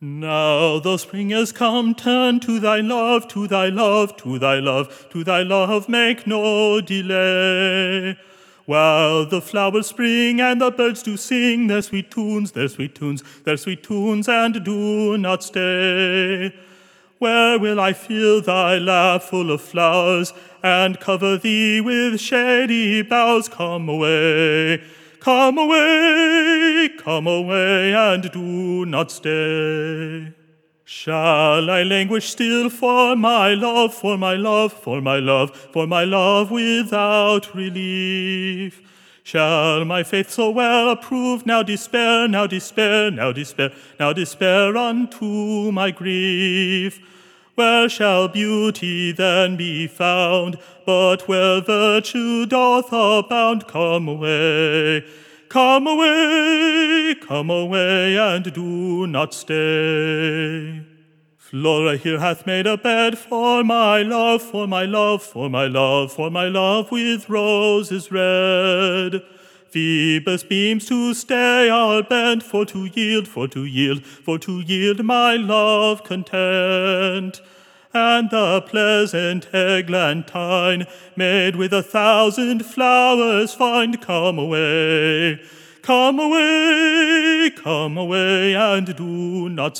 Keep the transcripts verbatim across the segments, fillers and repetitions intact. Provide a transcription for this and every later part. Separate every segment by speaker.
Speaker 1: Now the spring has come, turn to thy love, to thy love, to thy love, to thy love, make no delay. While the flowers spring and the birds do sing their sweet tunes, their sweet tunes, their sweet tunes, and do not stay. Where will I fill thy lap full of flowers, and cover thee with shady boughs? Come away, come away, come away, and do not stay. Shall I languish still for my love, for my love, for my love, for my love without relief? Shall my faith so well approve now despair, now despair, now despair, now despair unto my grief? Where shall beauty then be found, but where virtue doth abound? Come away, come away, come away, and do not stay. Flora here hath made a bed for my love, for my love, for my love, for my love with roses red. Phoebus beams to stay our bent, for to yield, for to yield, for to yield my love content. And the pleasant eglantine, made with a thousand flowers fine, come away, come away, come away, and do not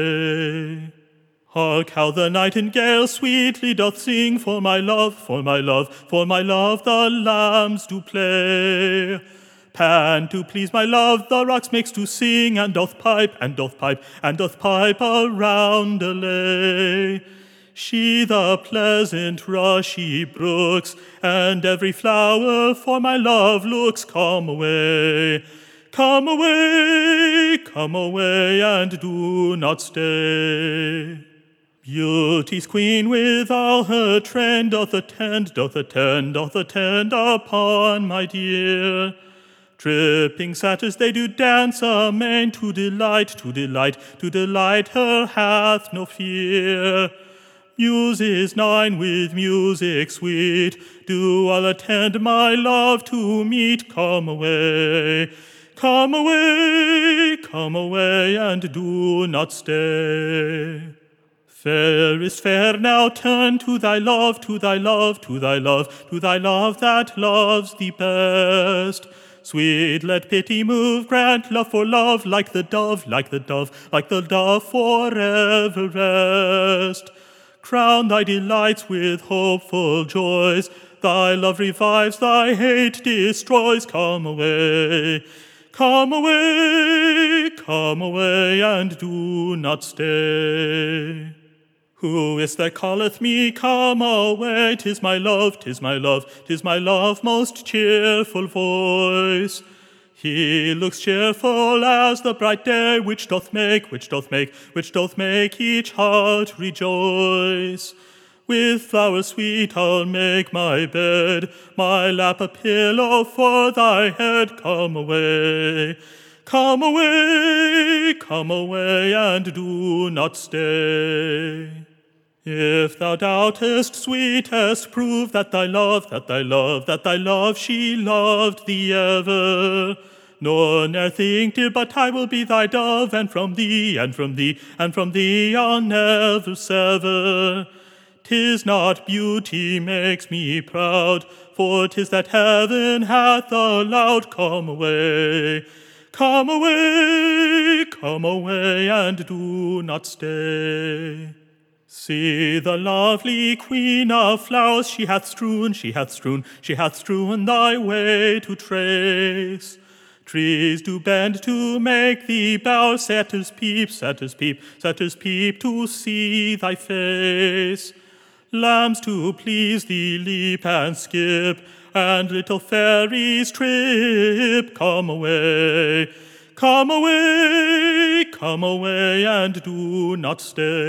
Speaker 1: stay. Hark how the nightingale sweetly doth sing, for my love, for my love, for my love the lambs do play. Pan to please my love the rocks makes to sing, and doth pipe, and doth pipe, and doth pipe a roundelay. She the pleasant rushy brooks, and every flower for my love looks. Come away, come away, come away, and do not stay. Beauty's queen with all her train doth attend, doth attend, doth attend upon my dear. Tripping satyrs they do dance amain, to delight, to delight, to delight her hath no fear. Muses nine with music sweet do all attend my love to meet. Come away, come away, come away, and do not stay. Fairest fair, now turn to thy love, to thy love, to thy love, to thy love that loves thee best. Sweet, let pity move, grant love for love, like the dove, like the dove, like the dove forever rest. Crown thy delights with hopeful joys, thy love revives, thy hate destroys. Come away, come away, come away, and do not stay. Who is that calleth me? Come away, 'tis my love, 'tis my love, 'tis my love most cheerful voice. He looks cheerful as the bright day, which doth make, which doth make, which doth make each heart rejoice. With flowers sweet I'll make my bed, my lap a pillow for thy head. Come away, come away, come away, and do not stay. If thou doubtest, sweetest, prove that thy love, that thy love, that thy love she loved thee ever. Nor ne'er think, dear, but I will be thy dove, and from thee, and from thee, and from thee I'll never sever. 'Tis not beauty makes me proud, for 'tis that heaven hath allowed. Come away, come away, come away, and do not stay. See the lovely queen of flowers, she hath strewn, she hath strewn, she hath strewn thy way to trace. Trees do bend to make thee bow, satyrs peep, satyrs peep, satyrs peep to see thy face. Lambs to please thee leap and skip, and little fairies trip. Come away, come away, come away, and do not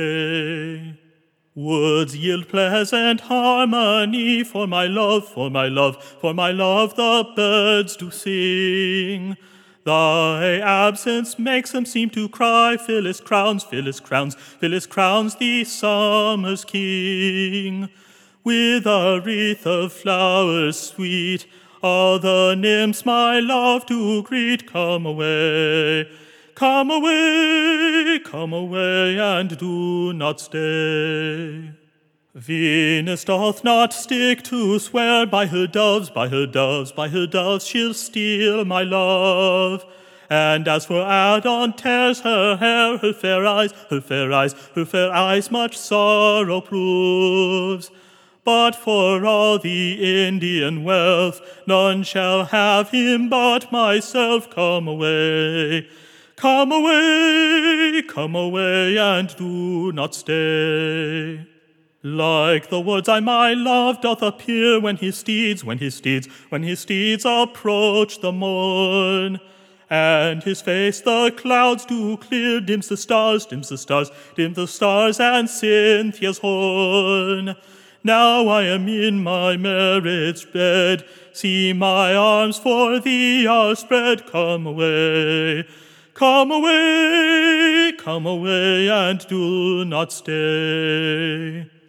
Speaker 1: stay. Woods yield pleasant harmony, for my love, for my love, for my love the birds do sing. Thy absence makes them seem to cry, Phyllis crowns, Phyllis crowns, Phyllis crowns thee summer's king. With a wreath of flowers sweet, all the nymphs my love do greet. Come away, come away, come away and do not stay. Venus doth not stick to swear, by her doves, by her doves, by her doves she'll steal my love. And as for Adon tears her hair, her fair eyes, her fair eyes, her fair eyes much sorrow proves. But for all the Indian wealth, none shall have him but myself. Come away, come away, come away, and do not stay. Like the woods I my love doth appear when his steeds, when his steeds, when his steeds approach the morn. And his face the clouds do clear, dims the stars, dims the stars, dim the stars, and Cynthia's horn. Now I am in my marriage bed, see my arms for thee are spread. Come away, come away, come away, and do not stay.